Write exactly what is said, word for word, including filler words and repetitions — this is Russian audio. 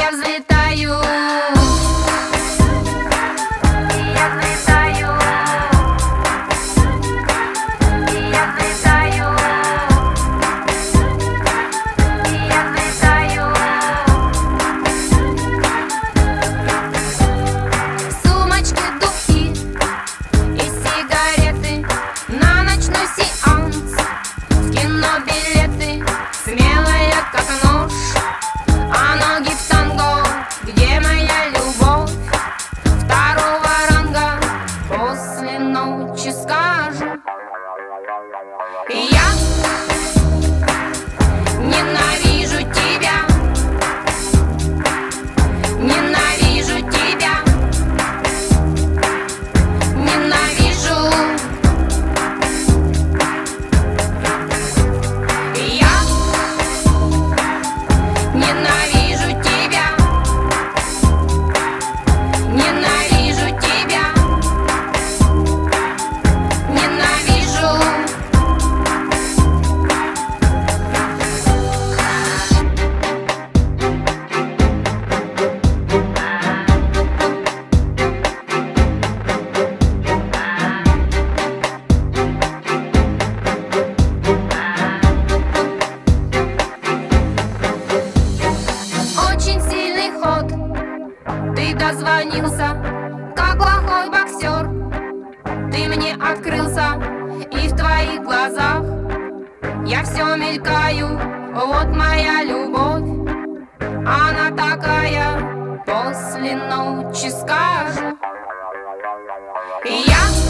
я взлетаю. Я взлетаю. Я взлетаю. Я взлетаю. Сумочки, духи и сигареты, на ночной сеанс, в кино билеты, смелая как нож, а ноги в танго. Где моя любовь второго ранга? После ночи скажу. Я ненавижу тебя. Ненавижу тебя. Ненавижу. Я ненавижу тебя. Ненавижу тебя. Ненавижу. Очень сильный ход, ты дозвонился, как плохой боксер. Ты мне открылся, и в твоих глазах я все мелькаю. Вот моя любовь, она такая, после ночи скажу. Я